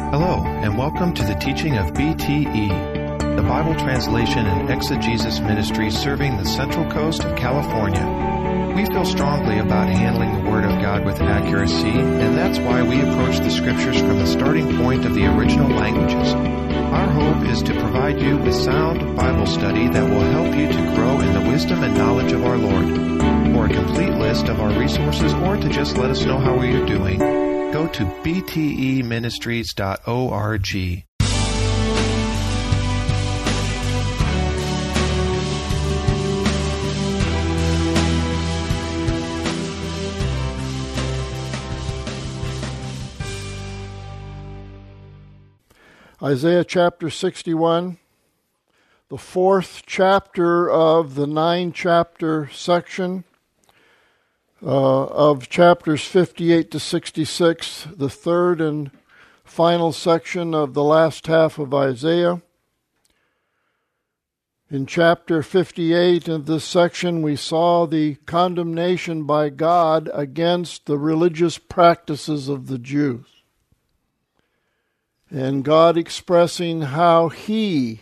Hello, and welcome to the teaching of BTE, the Bible Translation and Exegesis Ministry serving the Central Coast of California. We feel strongly about handling the Word of God with accuracy, and that's why we approach the Scriptures from the starting point of the original languages. Our hope is to provide you with sound Bible study that will help you to grow in the wisdom and knowledge of our Lord. For a complete list of our resources or to just let us know how we are doing, go to bteministries.org. Isaiah chapter 61, the fourth chapter of the 9-chapter section of chapters 58 to 66, the third and final section of the last half of Isaiah. In chapter 58 of this section, we saw the condemnation by God against the religious practices of the Jews, and God expressing how He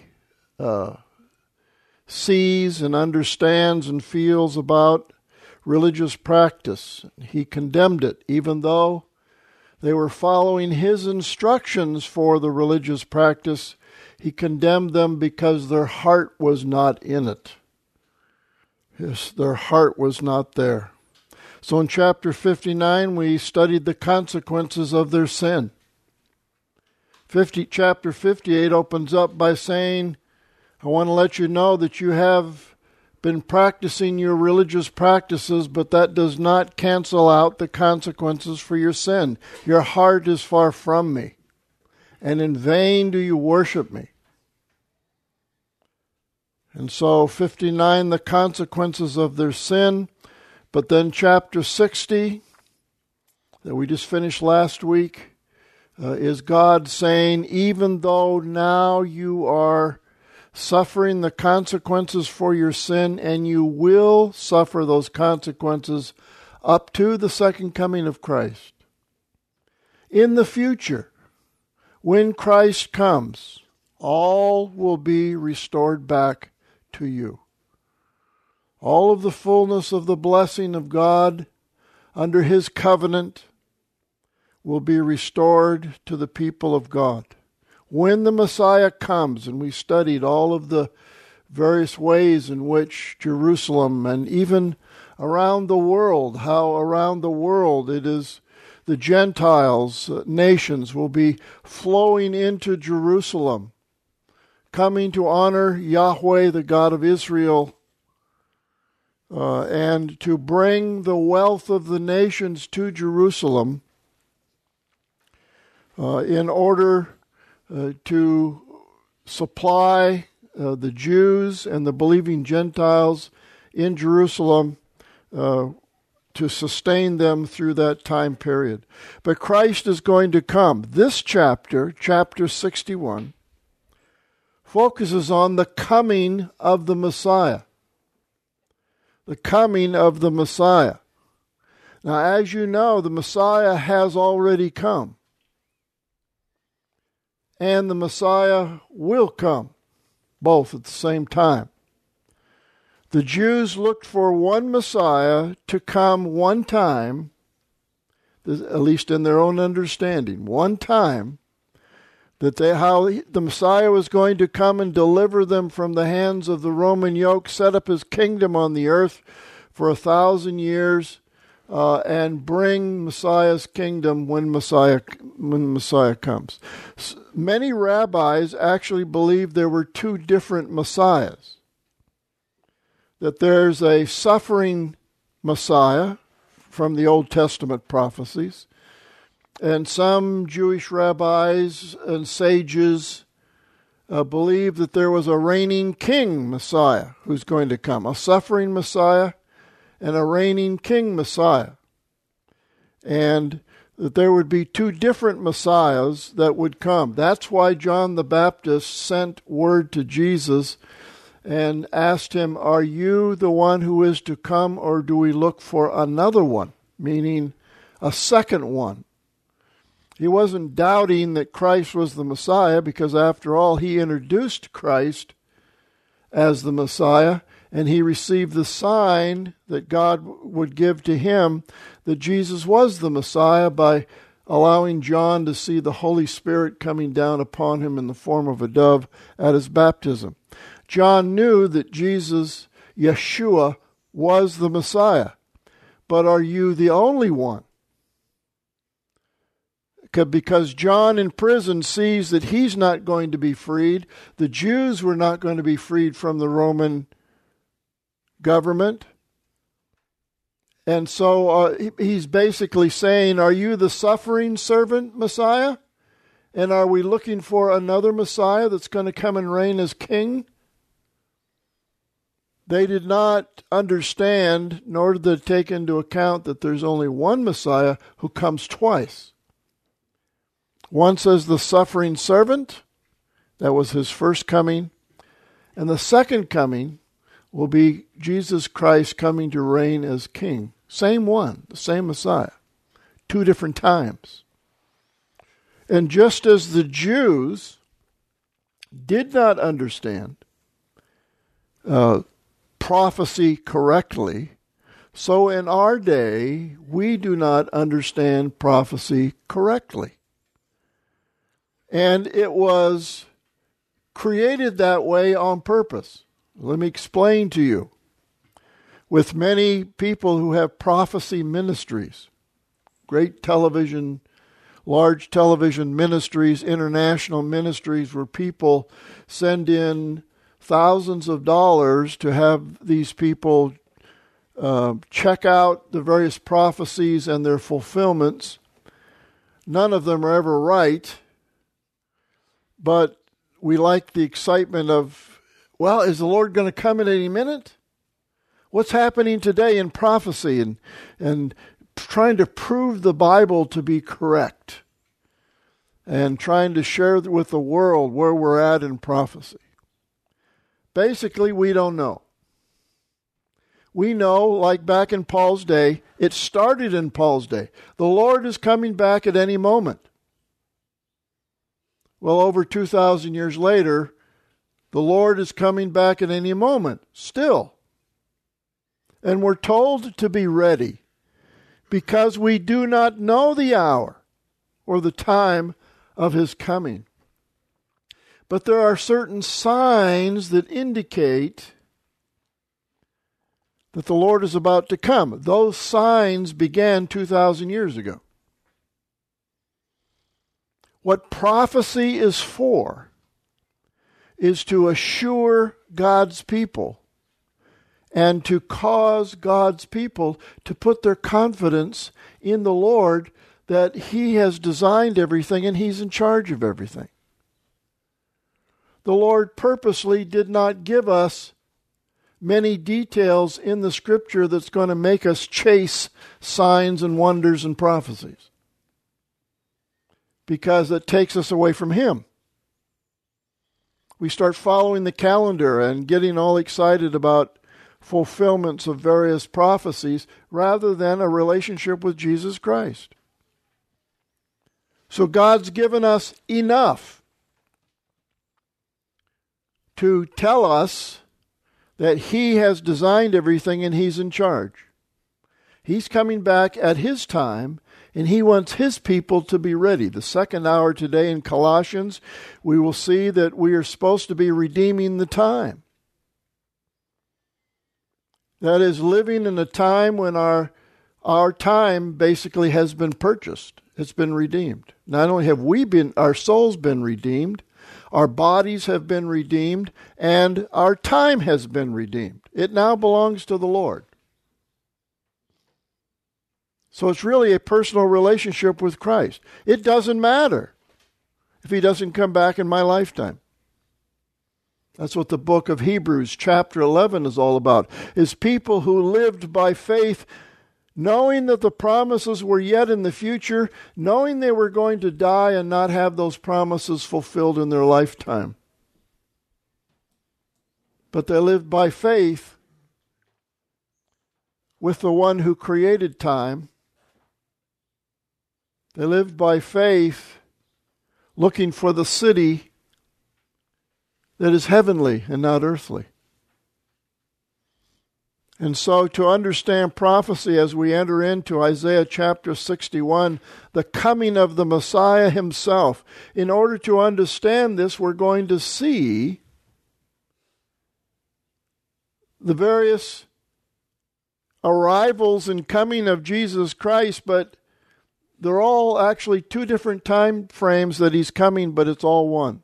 sees and understands and feels about religious practice. He condemned it, even though they were following His instructions for the religious practice. He condemned them because their heart was not in it. Yes, their heart was not there. So in chapter 59, we studied the consequences of their sin. Chapter 58 opens up by saying, I want to let you know that you have been practicing your religious practices, but that does not cancel out the consequences for your sin. Your heart is far from me, and in vain do you worship me. And so 59, the consequences of their sin. But then chapter 60, that we just finished last week, is God saying, even though now you are suffering the consequences for your sin, and you will suffer those consequences up to the second coming of Christ. In the future, when Christ comes, all will be restored back to you. All of the fullness of the blessing of God under His covenant will be restored to the people of God. When the Messiah comes, and we studied all of the various ways in which Jerusalem and even around the world, how around the world it is the Gentiles, nations will be flowing into Jerusalem, coming to honor Yahweh, the God of Israel, and to bring the wealth of the nations to Jerusalem in order to supply the Jews and the believing Gentiles in Jerusalem to sustain them through that time period. But Christ is going to come. This chapter, chapter 61, focuses on the coming of the Messiah. The coming of the Messiah. Now, as you know, the Messiah has already come. And the Messiah will come, both at the same time. The Jews looked for one Messiah to come one time, at least in their own understanding, one time, how the Messiah was going to come and deliver them from the hands of the Roman yoke, set up His kingdom on the earth for 1,000 years, and bring Messiah's kingdom when Messiah comes. Many rabbis actually believe there were two different Messiahs. That there's a suffering Messiah from the Old Testament prophecies, and some Jewish rabbis and sages believe that there was a reigning king Messiah who's going to come, a suffering Messiah and a reigning king Messiah. And that there would be two different Messiahs that would come. That's why John the Baptist sent word to Jesus and asked him, are you the one who is to come, or do we look for another one? Meaning a second one. He wasn't doubting that Christ was the Messiah, because after all, he introduced Christ as the Messiah, and he received the sign that God would give to him that Jesus was the Messiah by allowing John to see the Holy Spirit coming down upon him in the form of a dove at his baptism. John knew that Jesus, Yeshua, was the Messiah. But are you the only one? Because John in prison sees that he's not going to be freed. The Jews were not going to be freed from the Roman government. And so he's basically saying, are you the suffering servant Messiah? And are we looking for another Messiah that's going to come and reign as king? They did not understand, nor did they take into account that there's only one Messiah who comes twice. Once as the suffering servant, that was his first coming, and the second coming will be Jesus Christ coming to reign as king. Same one, the same Messiah, 2 different times. And just as the Jews did not understand prophecy correctly, so in our day, we do not understand prophecy correctly. And it was created that way on purpose. Let me explain to you. With many people who have prophecy ministries, great television, large television ministries, international ministries, where people send in thousands of dollars to have these people check out the various prophecies and their fulfillments. None of them are ever right. But we like the excitement of, well, is the Lord going to come at any minute? What's happening today in prophecy and trying to prove the Bible to be correct and trying to share with the world where we're at in prophecy? Basically, we don't know. We know, like back in Paul's day, it started in Paul's day. The Lord is coming back at any moment. Well, over 2,000 years later, the Lord is coming back at any moment, still. And we're told to be ready, because we do not know the hour or the time of his coming. But there are certain signs that indicate that the Lord is about to come. Those signs began 2,000 years ago. What prophecy is for is to assure God's people and to cause God's people to put their confidence in the Lord, that he has designed everything and he's in charge of everything. The Lord purposely did not give us many details in the Scripture that's going to make us chase signs and wonders and prophecies, because it takes us away from him. We start following the calendar and getting all excited about fulfillments of various prophecies rather than a relationship with Jesus Christ. So God's given us enough to tell us that he has designed everything and he's in charge. He's coming back at his time, and he wants his people to be ready. The second hour today in Colossians, we will see that we are supposed to be redeeming the time. That is, living in a time when our time basically has been purchased. It's been redeemed. Not only have our souls been redeemed, our bodies have been redeemed, and our time has been redeemed. It now belongs to the Lord. So it's really a personal relationship with Christ. It doesn't matter if he doesn't come back in my lifetime. That's what the book of Hebrews chapter 11 is all about, is people who lived by faith, knowing that the promises were yet in the future, knowing they were going to die and not have those promises fulfilled in their lifetime. But they lived by faith with the one who created time They lived by faith, looking for the city that is heavenly and not earthly. And so to understand prophecy as we enter into Isaiah chapter 61, the coming of the Messiah himself, in order to understand this, we're going to see the various arrivals and coming of Jesus Christ, but they're all actually two different time frames that he's coming, but it's all one.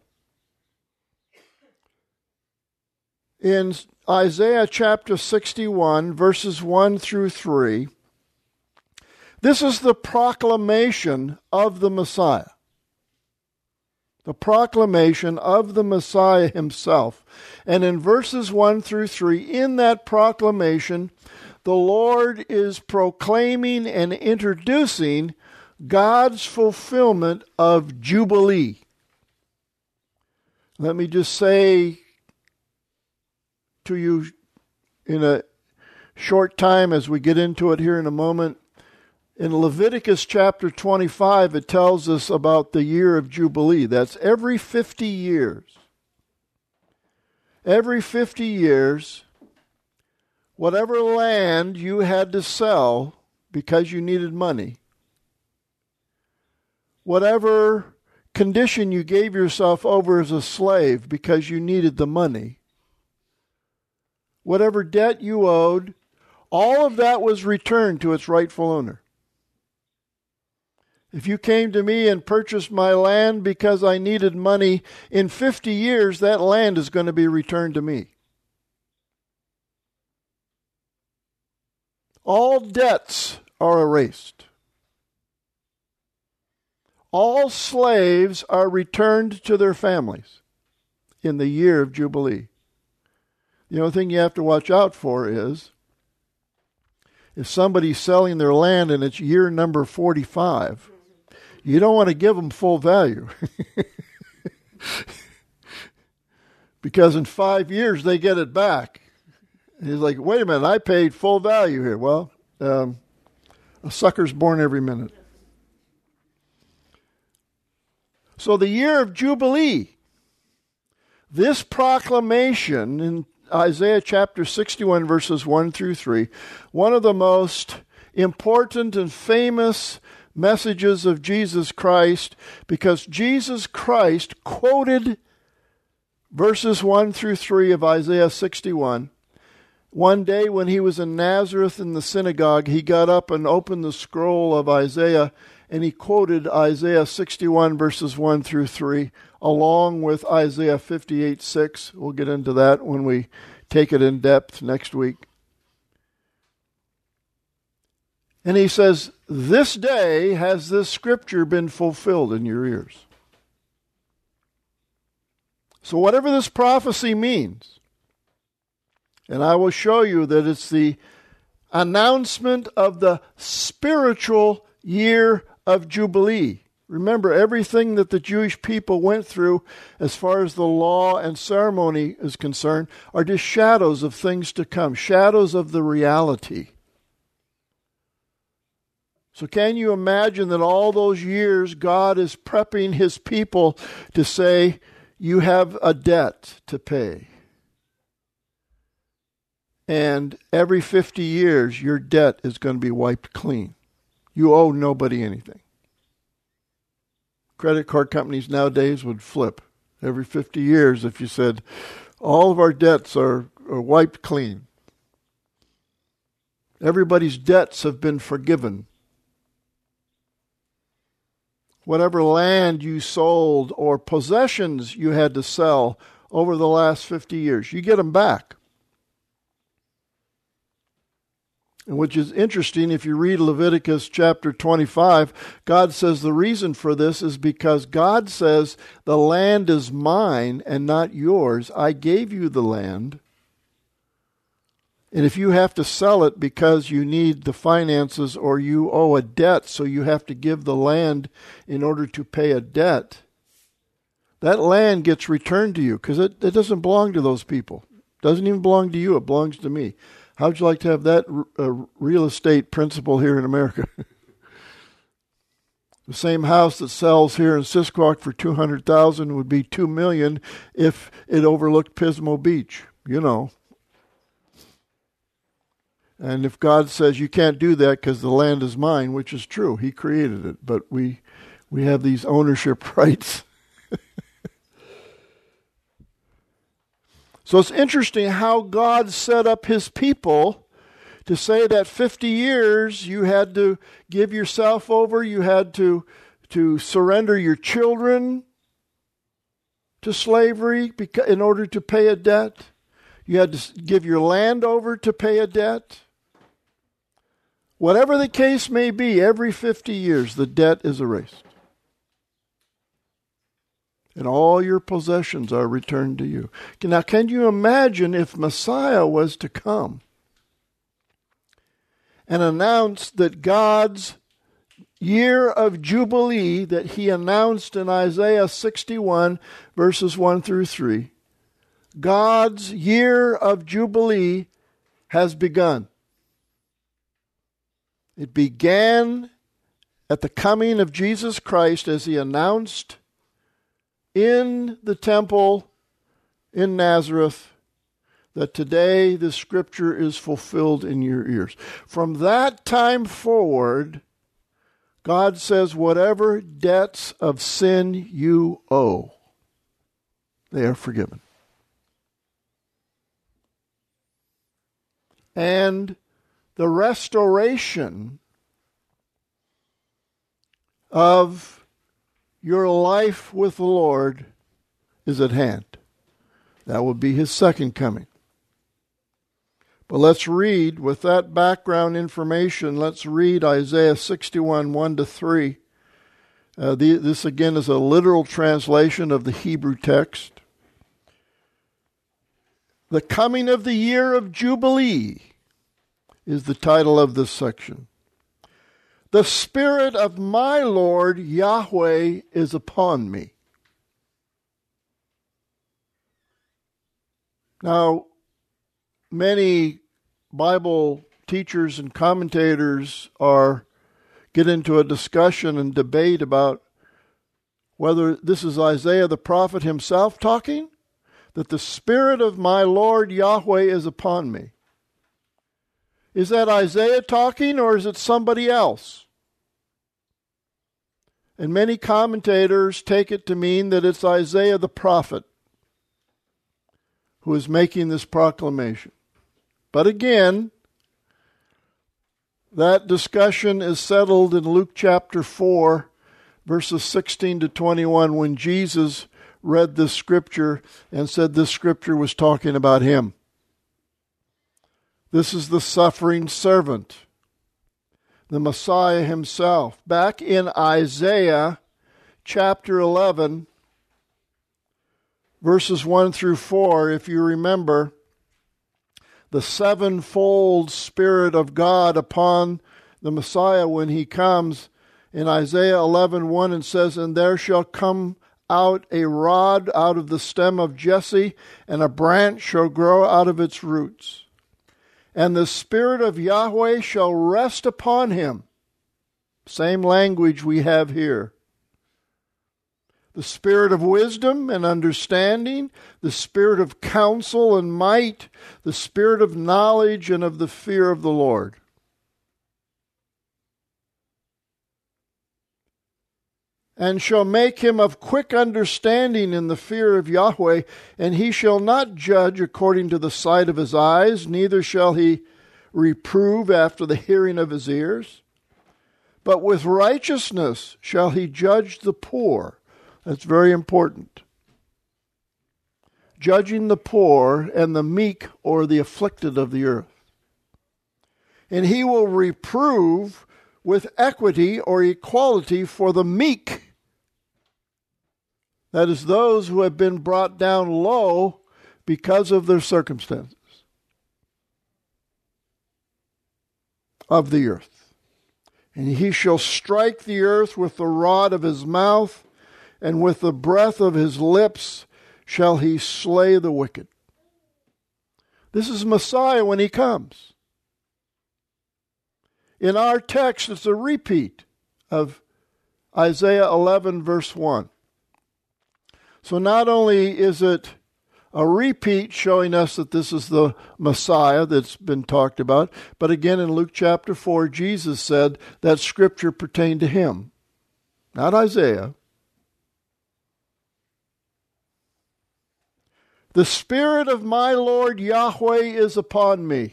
In Isaiah chapter 61, verses 1 through 3, this is the proclamation of the Messiah. The proclamation of the Messiah himself. And in verses 1 through 3, in that proclamation, the Lord is proclaiming and introducing God's fulfillment of Jubilee. Let me just say to you in a short time as we get into it here in a moment, in Leviticus chapter 25, it tells us about the year of Jubilee. That's every 50 years. Every 50 years, whatever land you had to sell because you needed money, whatever condition you gave yourself over as a slave because you needed the money, whatever debt you owed, all of that was returned to its rightful owner. If you came to me and purchased my land because I needed money, in 50 years that land is going to be returned to me. All debts are erased. All slaves are returned to their families in the year of Jubilee. The only thing you have to watch out for is if somebody's selling their land and it's year number 45, you don't want to give them full value. Because in 5 years they get it back. And he's like, wait a minute, I paid full value here. Well, a sucker's born every minute. So the year of Jubilee, this proclamation in Isaiah chapter 61 verses 1 through 3, one of the most important and famous messages of Jesus Christ, because Jesus Christ quoted verses 1 through 3 of Isaiah 61. One day when he was in Nazareth in the synagogue, he got up and opened the scroll of Isaiah, and he quoted Isaiah 61 verses 1 through 3, along with Isaiah 58:6. We'll get into that when we take it in depth next week. And he says, this day has this scripture been fulfilled in your ears. So whatever this prophecy means, and I will show you that it's the announcement of the spiritual year of Jubilee. Remember, everything that the Jewish people went through as far as the law and ceremony is concerned are just shadows of things to come, shadows of the reality. So can you imagine that all those years God is prepping his people to say, you have a debt to pay. And every 50 years, your debt is going to be wiped clean. You owe nobody anything. Credit card companies nowadays would flip every 50 years if you said, all of our debts are wiped clean. Everybody's debts have been forgiven. Whatever land you sold or possessions you had to sell over the last 50 years, you get them back. And which is interesting, if you read Leviticus chapter 25, God says the reason for this is because God says the land is mine and not yours. I gave you the land. And if you have to sell it because you need the finances or you owe a debt, so you have to give the land in order to pay a debt, that land gets returned to you because it doesn't belong to those people. It doesn't even belong to you. It belongs to me. How would you like to have that real estate principle here in America? The same house that sells here in Sisquoc for $200,000 would be $2 million if it overlooked Pismo Beach, you know. And if God says you can't do that because the land is mine, which is true, He created it, but we have these ownership rights. So it's interesting how God set up His people to say that 50 years you had to give yourself over, you had to surrender your children to slavery in order to pay a debt. You had to give your land over to pay a debt. Whatever the case may be, every 50 years the debt is erased. And all your possessions are returned to you. Now, can you imagine if Messiah was to come and announce that God's year of Jubilee that He announced in Isaiah 61, verses 1 through 3, God's year of Jubilee has begun. It began at the coming of Jesus Christ as He announced in the temple in Nazareth that today this scripture is fulfilled in your ears. From that time forward, God says, whatever debts of sin you owe, they are forgiven. And the restoration of your life with the Lord is at hand. That will be His second coming. But let's read, with that background information, let's read Isaiah 61, 1 to 3. This again is a literal translation of the Hebrew text. The coming of the year of Jubilee is the title of this section. The Spirit of my Lord Yahweh is upon me. Now, many Bible teachers and commentators get into a discussion and debate about whether this is Isaiah the prophet himself talking, that the Spirit of my Lord Yahweh is upon me. Is that Isaiah talking, or is it somebody else? And many commentators take it to mean that it's Isaiah the prophet who is making this proclamation. But again, that discussion is settled in Luke chapter 4, verses 16 to 21, when Jesus read this scripture and said this scripture was talking about Him. This is the suffering servant, the Messiah Himself. Back in Isaiah chapter 11, verses 1 through 4, if you remember, the sevenfold Spirit of God upon the Messiah when He comes. In Isaiah 11:1, it says, "And there shall come out a rod out of the stem of Jesse, and a branch shall grow out of its roots. And the Spirit of Yahweh shall rest upon Him." Same language we have here. The Spirit of wisdom and understanding, the Spirit of counsel and might, the Spirit of knowledge and of the fear of the Lord. And shall make him of quick understanding in the fear of Yahweh, and he shall not judge according to the sight of his eyes, neither shall he reprove after the hearing of his ears. But with righteousness shall he judge the poor. That's very important. Judging the poor and the meek or the afflicted of the earth. And he will reprove with equity or equality for the meek. That is, those who have been brought down low because of their circumstances of the earth. And he shall strike the earth with the rod of his mouth, and with the breath of his lips shall he slay the wicked. This is Messiah when He comes. In our text, it's a repeat of Isaiah 11, verse 1. So not only is it a repeat showing us that this is the Messiah that's been talked about, but again in Luke chapter 4, Jesus said that scripture pertained to him, not Isaiah. The Spirit of my Lord Yahweh is upon me.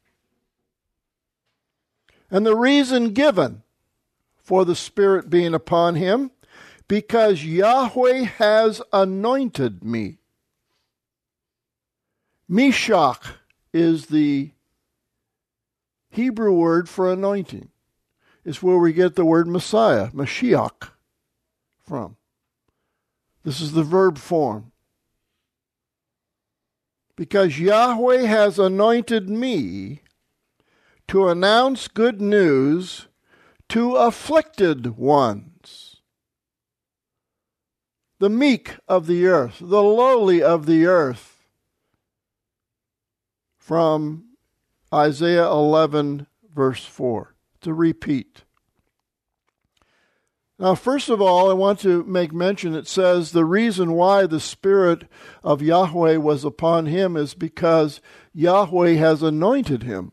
And the reason given for the Spirit being upon him, because Yahweh has anointed me. Mishach is the Hebrew word for anointing. It's where we get the word Messiah, Mashiach, from. This is the verb form. Because Yahweh has anointed me to announce good news to afflicted ones, the meek of the earth, the lowly of the earth, from Isaiah 11, verse 4. It's a repeat. Now, first of all, I want to make mention, it says the reason why the Spirit of Yahweh was upon him is because Yahweh has anointed him.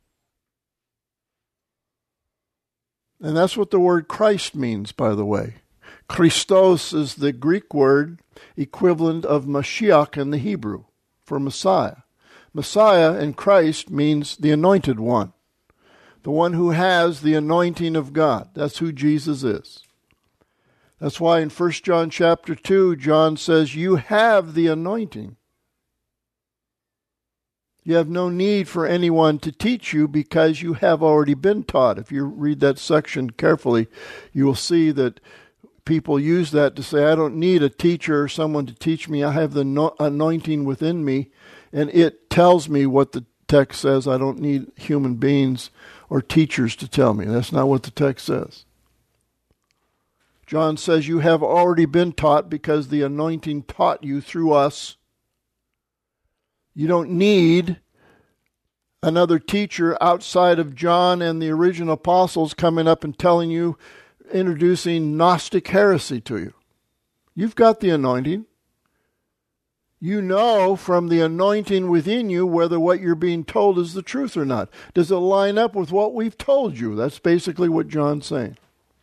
And that's what the word Christ means, by the way. Christos is the Greek word equivalent of Mashiach in the Hebrew for Messiah. Messiah in Christ means the anointed one, the one who has the anointing of God. That's who Jesus is. That's why in 1 John chapter 2, John says, you have the anointing. You have no need for anyone to teach you because you have already been taught. If you read that section carefully, you will see that people use that to say, I don't need a teacher or someone to teach me. I have the anointing within me, and it tells me what the text says. I don't need human beings or teachers to tell me. That's not what the text says. John says you have already been taught because the anointing taught you through us. You don't need another teacher outside of John and the original apostles coming up and telling you, introducing Gnostic heresy to you. You've got the anointing. You know from the anointing within you whether what you're being told is the truth or not. Does it line up with what we've told you? That's basically what John's saying.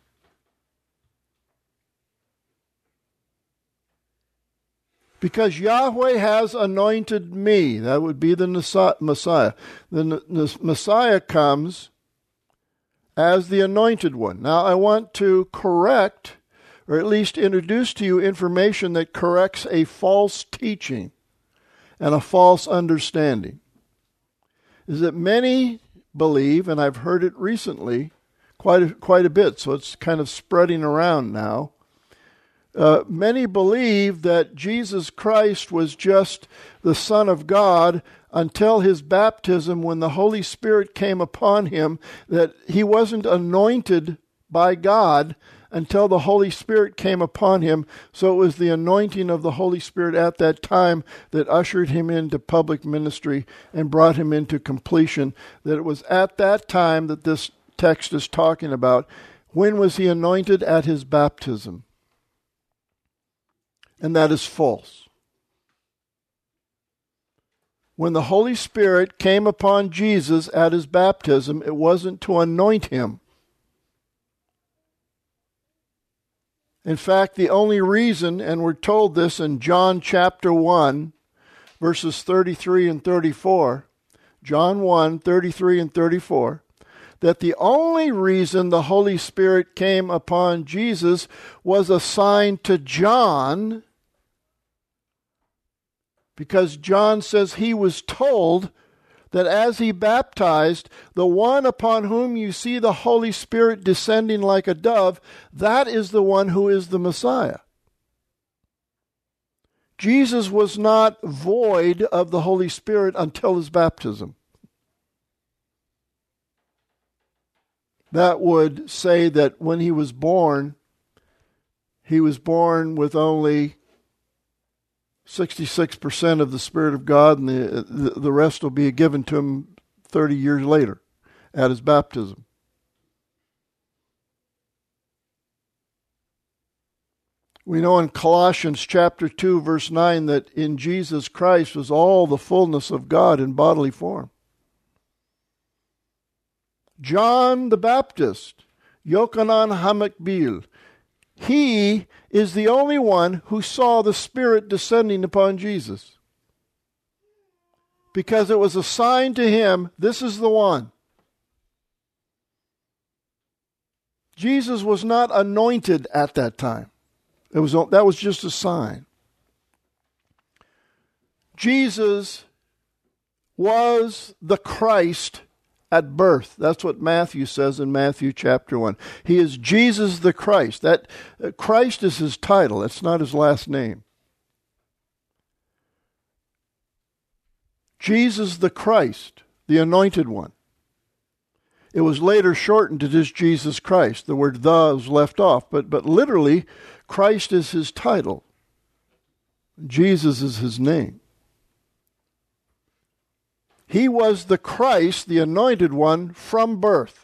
Because Yahweh has anointed me. That would be the Messiah. The Messiah comes as the anointed one. Now I want to correct, or at least introduce to you information that corrects a false teaching and a false understanding. Is that many believe, and I've heard it recently quite a bit, so it's kind of spreading around now. Many believe that Jesus Christ was just the Son of God until his baptism, when the Holy Spirit came upon him, that he wasn't anointed by God until the Holy Spirit came upon him. So it was the anointing of the Holy Spirit at that time that ushered him into public ministry and brought him into completion. That it was at that time that this text is talking about. When was he anointed? At his baptism. And that is false. When the Holy Spirit came upon Jesus at his baptism, it wasn't to anoint him. In fact, the only reason, and we're told this in John chapter 1, verses 33 and 34, John 1, 33 and 34, that the only reason the Holy Spirit came upon Jesus was a sign to John, because John says he was told that as he baptized, the one upon whom you see the Holy Spirit descending like a dove, that is the one who is the Messiah. Jesus was not void of the Holy Spirit until his baptism. That would say that when he was born with only 66% of the Spirit of God, and the rest will be given to him 30 years later at his baptism. We know in Colossians chapter 2, verse 9, that in Jesus Christ was all the fullness of God in bodily form. John the Baptist, Yochanan HaMakbil, he is the only one who saw the Spirit descending upon Jesus. Because it was a sign to him, this is the one. Jesus was not anointed at that time. That was just a sign. Jesus was the Christ at birth. That's what Matthew says in Matthew chapter 1. He is Jesus the Christ. That Christ is his title. That's not his last name. Jesus the Christ, the anointed one. It was later shortened to just Jesus Christ. The word "the" was left off, but literally, Christ is his title. Jesus is his name. He was the Christ, the anointed one, from birth.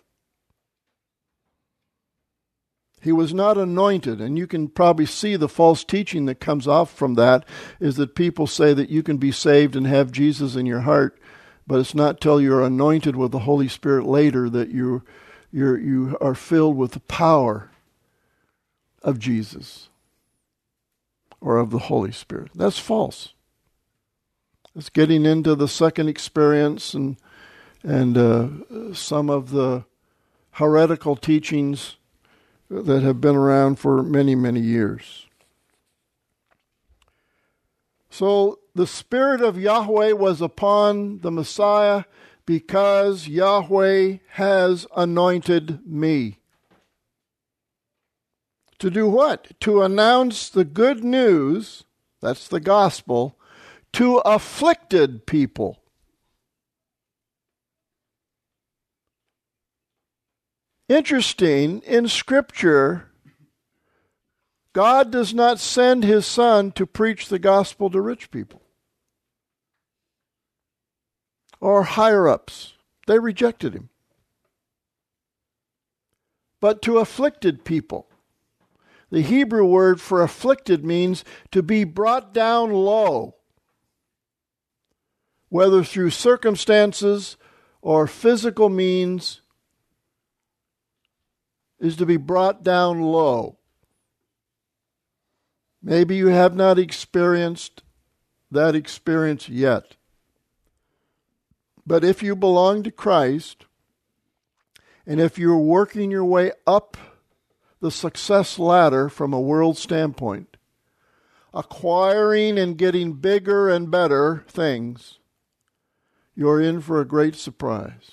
He was not anointed, and you can probably see the false teaching that comes off from that, is that people say that you can be saved and have Jesus in your heart, but it's not till you're anointed with the Holy Spirit later that you are filled with the power of Jesus or of the Holy Spirit. That's false. It's getting into the second experience and some of the heretical teachings that have been around for many, many years. So the Spirit of Yahweh was upon the Messiah because Yahweh has anointed me. To do what? To announce the good news, that's the gospel, to afflicted people. Interesting, in Scripture, God does not send his Son to preach the gospel to rich people or higher-ups. They rejected him. But to afflicted people. The Hebrew word for afflicted means to be brought down low, whether through circumstances or physical means, is to be brought down low. Maybe you have not experienced that experience yet. But if you belong to Christ, and if you're working your way up the success ladder from a world standpoint, acquiring and getting bigger and better things, you're in for a great surprise.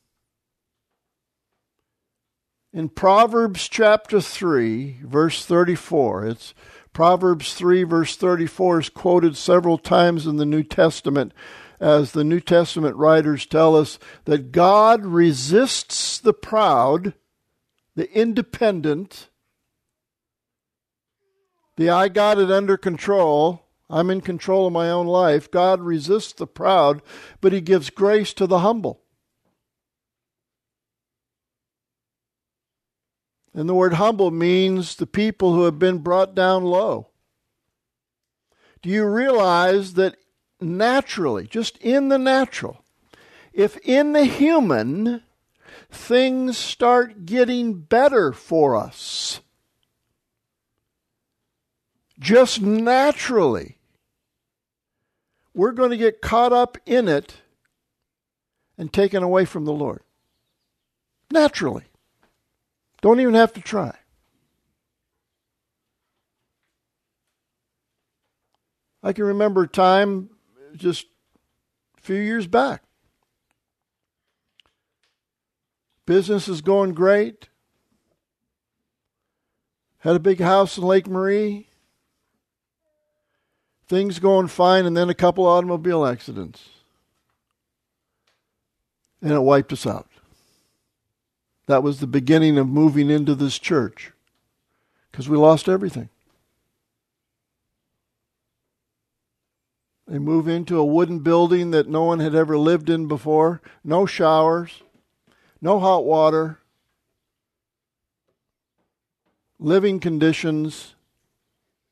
In Proverbs chapter 3, verse 34, it's Proverbs 3, verse 34 is quoted several times in the New Testament, as the New Testament writers tell us that God resists the proud, the independent, the I got it under control, I'm in control of my own life. God resists the proud, but he gives grace to the humble. And the word humble means the people who have been brought down low. Do you realize that naturally, just in the natural, if in the human things start getting better for us, just naturally, we're going to get caught up in it and taken away from the Lord. Naturally. Don't even have to try. I can remember a time just a few years back. Business is going great. Had a big house in Lake Marie. Things going fine, and then a couple automobile accidents. And it wiped us out. That was the beginning of moving into this church, because we lost everything. They moved into a wooden building that no one had ever lived in before. No showers, no hot water, living conditions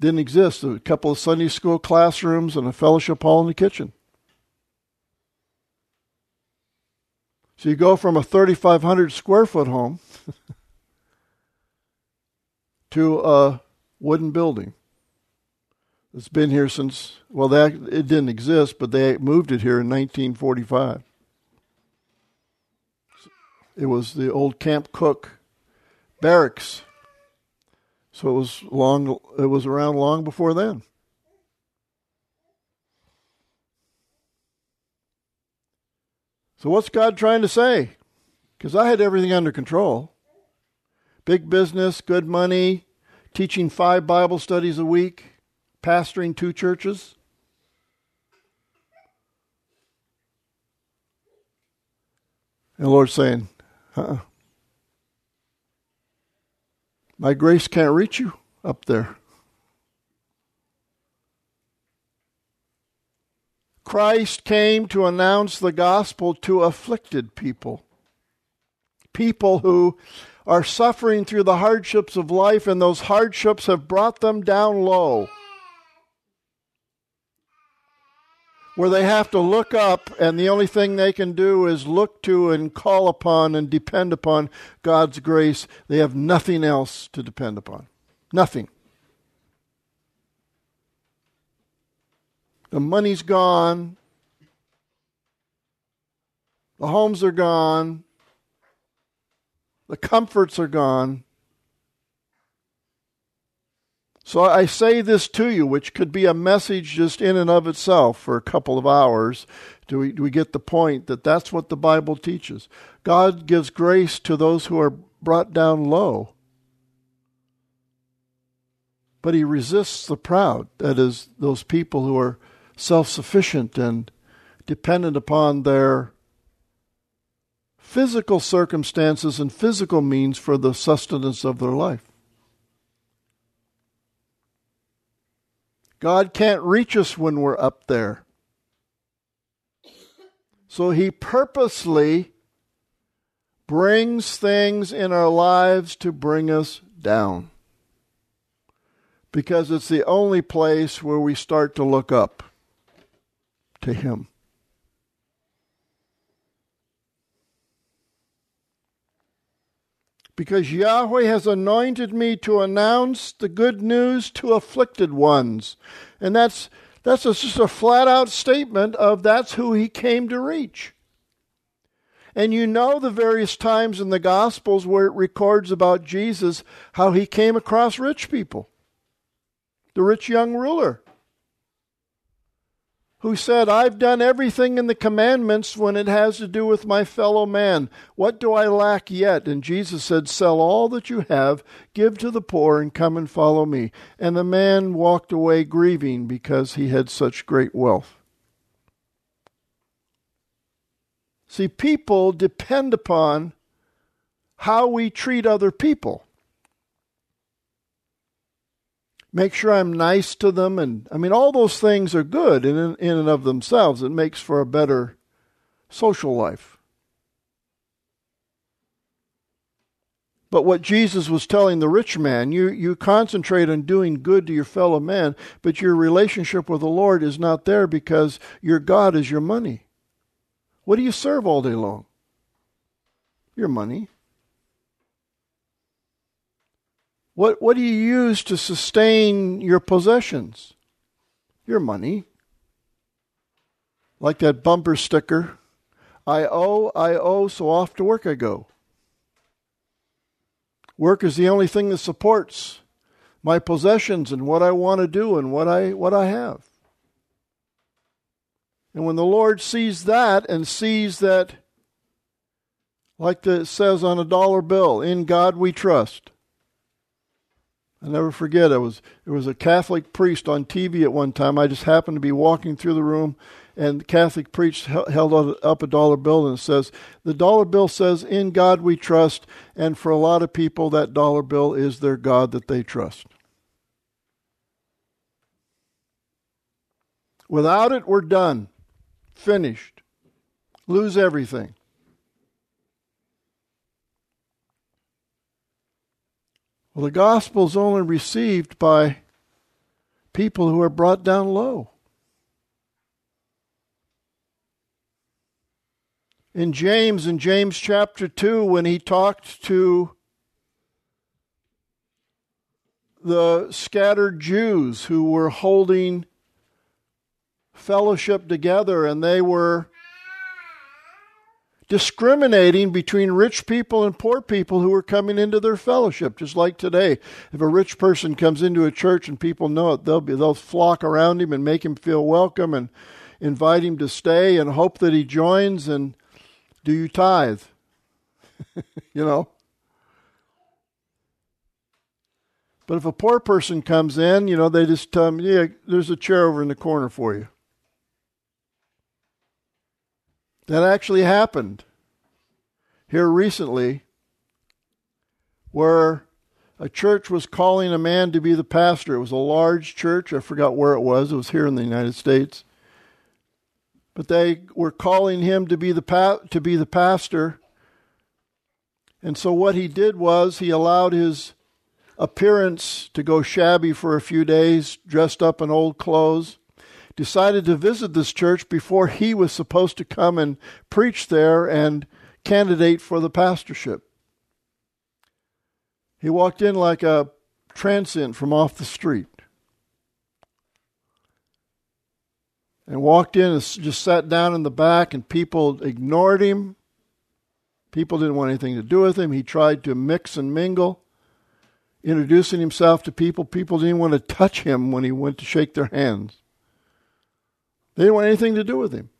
Didn't exist. A couple of Sunday school classrooms and a fellowship hall in the kitchen. So you go from a 3,500 square foot home to a wooden building. It's been here since, well, it didn't exist, but they moved it here in 1945. It was the old Camp Cook barracks. So it was around long before then. So what's God trying to say? Because I had everything under control. Big business, good money, teaching 5 Bible studies a week, pastoring 2 churches. And the Lord's saying, my grace can't reach you up there. Christ came to announce the gospel to afflicted people. People who are suffering through the hardships of life, and those hardships have brought them down low, where they have to look up, and the only thing they can do is look to and call upon and depend upon God's grace. They have nothing else to depend upon. Nothing. The money's gone. The homes are gone. The comforts are gone. So I say this to you, which could be a message just in and of itself for a couple of hours. Do we get the point that that's what the Bible teaches? God gives grace to those who are brought down low. But he resists the proud. That is, those people who are self-sufficient and dependent upon their physical circumstances and physical means for the sustenance of their life. God can't reach us when we're up there. So he purposely brings things in our lives to bring us down. Because it's the only place where we start to look up to him. Because Yahweh has anointed me to announce the good news to afflicted ones. And that's just a flat-out statement of that's who he came to reach. And you know the various times in the Gospels where it records about Jesus, how he came across rich people. The rich young ruler, who said, I've done everything in the commandments when it has to do with my fellow man. What do I lack yet? And Jesus said, sell all that you have, give to the poor, and come and follow me. And the man walked away grieving because he had such great wealth. See, people depend upon how we treat other people. Make sure I'm nice to them. And all those things are good in and of themselves. It makes for a better social life. But what Jesus was telling the rich man, you concentrate on doing good to your fellow man, but your relationship with the Lord is not there because your God is your money. What do you serve all day long? Your money. What do you use to sustain your possessions? Your money. Like that bumper sticker, I owe, so off to work I go. Work is the only thing that supports my possessions and what I want to do and what I have. And when the Lord sees that and sees that, like it says on a dollar bill, in God we trust. I'll never forget, there was a Catholic priest on TV at one time. I just happened to be walking through the room, and the Catholic priest held up a dollar bill, and it says, the dollar bill says, in God we trust, and for a lot of people, that dollar bill is their God that they trust. Without it, we're done. Finished. Lose everything. Well, the gospel is only received by people who are brought down low. In James chapter 2, when he talked to the scattered Jews who were holding fellowship together, and they were discriminating between rich people and poor people who were coming into their fellowship. Just like today, if a rich person comes into a church and people know it, they'll flock around him and make him feel welcome and invite him to stay and hope that he joins. And do you tithe? You know. But if a poor person comes in, they just tell them, yeah, there's a chair over in the corner for you. That actually happened here recently, where a church was calling a man to be the pastor. It was a large church. I forgot where it was. It was here in the United States. But they were calling him to be the pastor. And so what he did was he allowed his appearance to go shabby for a few days, dressed up in old clothes, decided to visit this church before he was supposed to come and preach there and candidate for the pastorship. He walked in like a transient from off the street. And walked in and just sat down in the back, and people ignored him. People didn't want anything to do with him. He tried to mix and mingle, introducing himself to people. People didn't want to touch him when he went to shake their hands. They didn't want anything to do with him.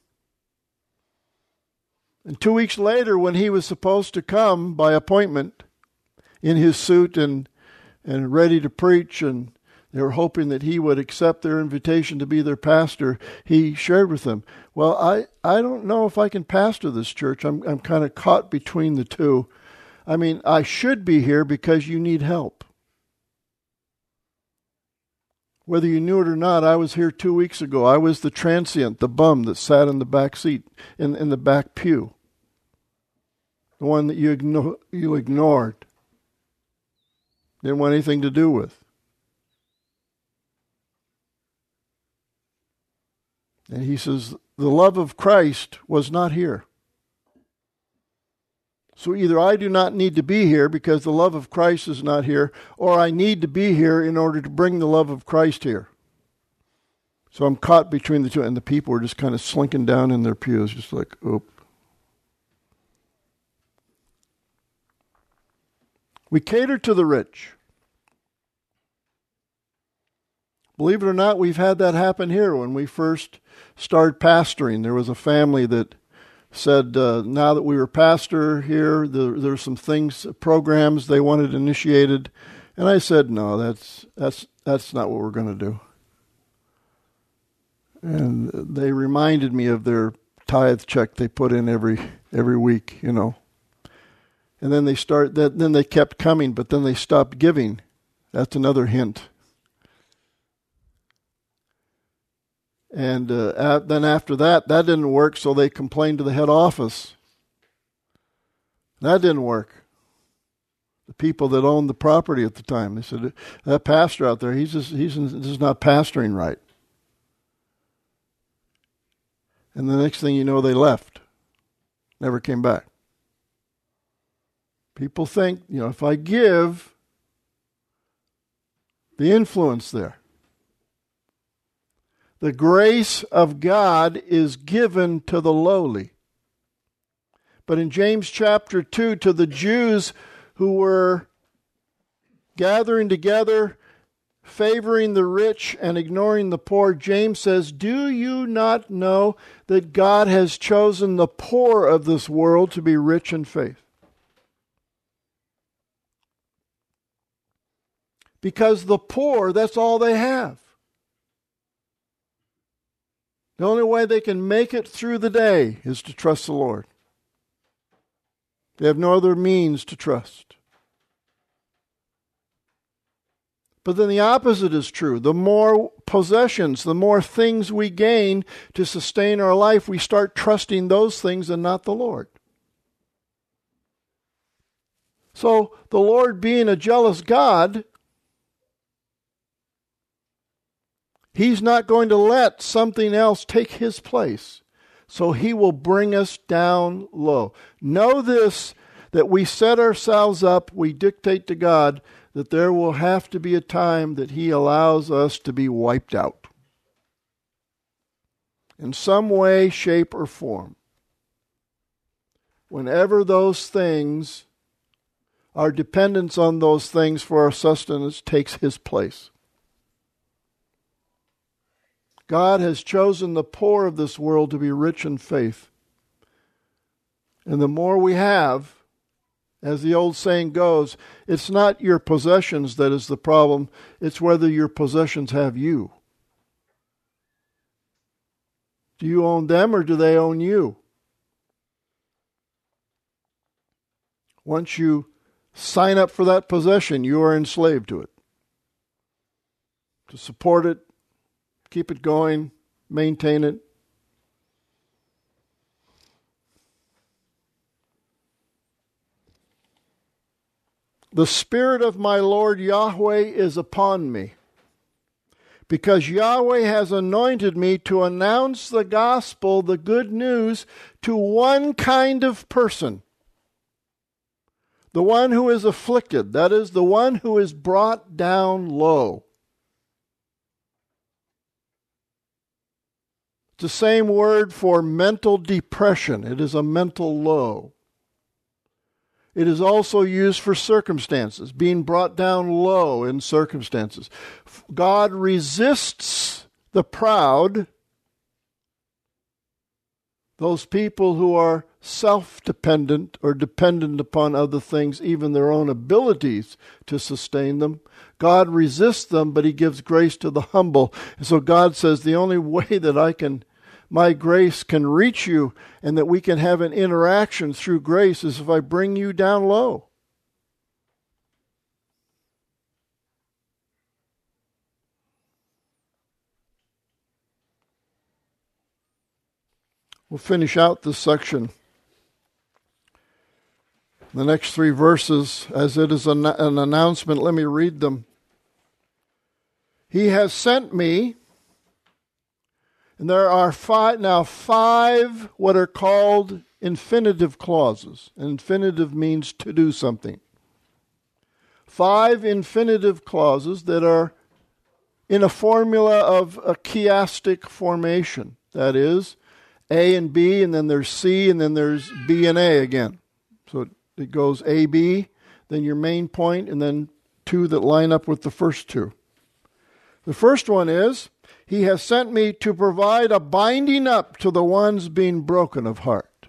And 2 weeks later, when he was supposed to come by appointment in his suit and ready to preach, and they were hoping that he would accept their invitation to be their pastor, he shared with them, well, I don't know if I can pastor this church. I'm kind of caught between the two. I mean, I should be here because you need help. Whether you knew it or not, I was here 2 weeks ago. I was the transient, the bum that sat in the back seat, in the back pew. The one that you ignored. Didn't want anything to do with. And he says, the love of Christ was not here. So either I do not need to be here because the love of Christ is not here, or I need to be here in order to bring the love of Christ here. So I'm caught between the two, and the people are just kind of slinking down in their pews, just like, oop. We cater to the rich. Believe it or not, we've had that happen here. When we first started pastoring, there was a family that said, now that we were pastor here, there's some things, programs they wanted initiated. And I said, no, that's not what we're going to do. And they reminded me of their tithe check they put in every week, And then then they kept coming, but then they stopped giving. That's another hint. And then after that didn't work, so they complained to the head office. That didn't work. The people that owned the property at the time, they said, that pastor out there, this is not pastoring right. And the next thing you know, they left. Never came back. People think, if I give, the influence there. The grace of God is given to the lowly. But in James chapter 2, to the Jews who were gathering together, favoring the rich and ignoring the poor, James says, do you not know that God has chosen the poor of this world to be rich in faith? Because the poor, that's all they have. The only way they can make it through the day is to trust the Lord. They have no other means to trust. But then the opposite is true. The more possessions, the more things we gain to sustain our life, we start trusting those things and not the Lord. So the Lord, being a jealous God, He's not going to let something else take his place. So he will bring us down low. Know this, that we set ourselves up, we dictate to God that there will have to be a time that he allows us to be wiped out. In some way, shape, or form. Whenever those things, our dependence on those things for our sustenance takes his place. God has chosen the poor of this world to be rich in faith. And the more we have, as the old saying goes, it's not your possessions that is the problem, it's whether your possessions have you. Do you own them or do they own you? Once you sign up for that possession, you are enslaved to it. To support it, keep it going, maintain it. The Spirit of my Lord Yahweh is upon me, because Yahweh has anointed me to announce the gospel, the good news, to one kind of person. The one who is afflicted, that is, the one who is brought down low. It's the same word for mental depression. It is a mental low. It is also used for circumstances, being brought down low in circumstances. God resists the proud, those people who are self-dependent or dependent upon other things, even their own abilities to sustain them. God resists them, but he gives grace to the humble. And so God says the only way that my grace can reach you and that we can have an interaction through grace is if I bring you down low. We'll finish out this section. The next 3 verses, as it is an announcement, let me read them. He has sent me, and there are five what are called infinitive clauses. An infinitive means to do something. 5 infinitive clauses that are in a formula of a chiastic formation. That is, A and B, and then there's C, and then there's B and A again. So it goes A, B, then your main point, and then 2 that line up with the first 2. The first one is, he has sent me to provide a binding up to the ones being broken of heart.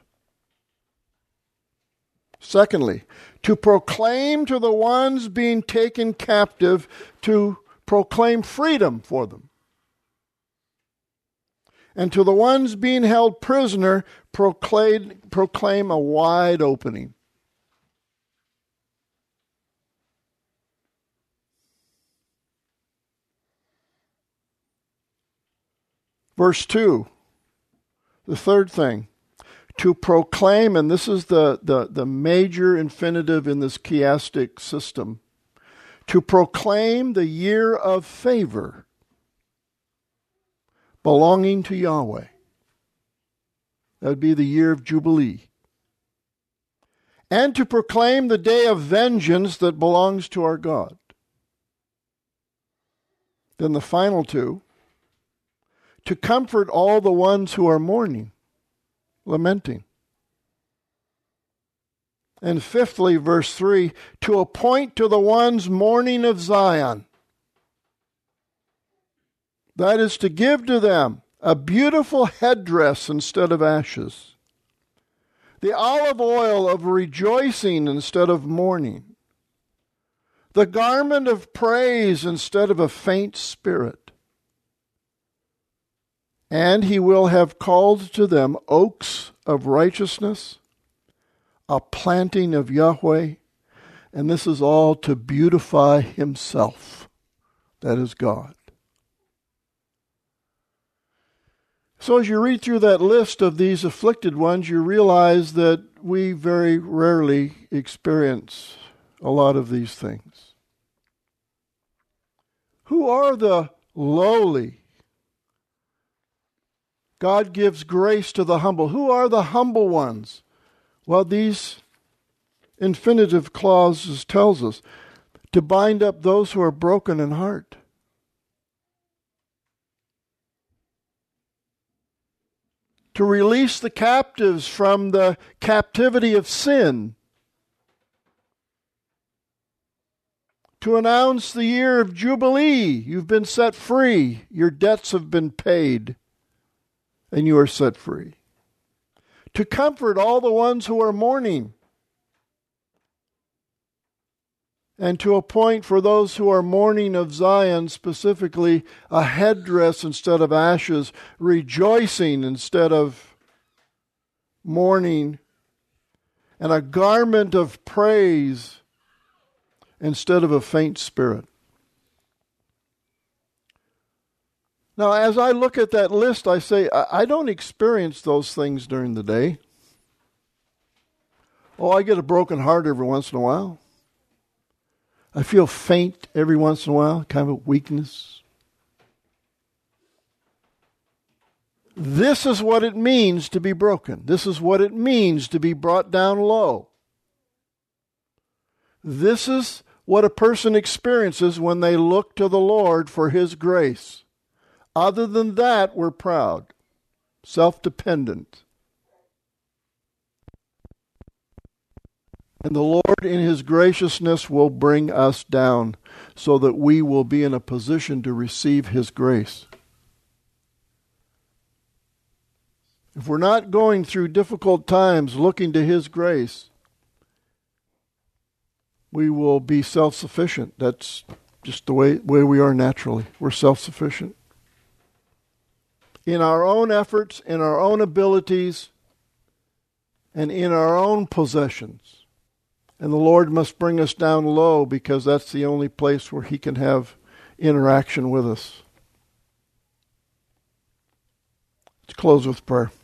Secondly, to proclaim to the ones being taken captive, to proclaim freedom for them. And to the ones being held prisoner, proclaim a wide opening. Verse 2, the third thing, to proclaim, and this is the major infinitive in this chiastic system, to proclaim the year of favor belonging to Yahweh. That would be the year of Jubilee. And to proclaim the day of vengeance that belongs to our God. Then the final 2, to comfort all the ones who are mourning, lamenting. And fifthly, verse 3, to appoint to the ones mourning of Zion. That is to give to them a beautiful headdress instead of ashes, the olive oil of rejoicing instead of mourning, the garment of praise instead of a faint spirit. And he will have called to them oaks of righteousness, a planting of Yahweh, and this is all to beautify himself. That is God. So as you read through that list of these afflicted ones, you realize that we very rarely experience a lot of these things. Who are the lowly God gives grace to the humble. Who are the humble ones? Well, these infinitive clauses tells us to bind up those who are broken in heart. To release the captives from the captivity of sin. To announce the year of Jubilee. You've been set free. Your debts have been paid. And you are set free. To comfort all the ones who are mourning. And to appoint for those who are mourning of Zion specifically a headdress instead of ashes, rejoicing instead of mourning, and a garment of praise instead of a faint spirit. Now, as I look at that list, I say, I don't experience those things during the day. Oh, I get a broken heart every once in a while. I feel faint every once in a while, kind of a weakness. This is what it means to be broken. This is what it means to be brought down low. This is what a person experiences when they look to the Lord for His grace. Other than that, we're proud, self-dependent. And the Lord in His graciousness will bring us down so that we will be in a position to receive His grace. If we're not going through difficult times looking to His grace, we will be self-sufficient. That's just the way we are naturally. We're self-sufficient. In our own efforts, in our own abilities, and in our own possessions. And the Lord must bring us down low because that's the only place where He can have interaction with us. Let's close with prayer.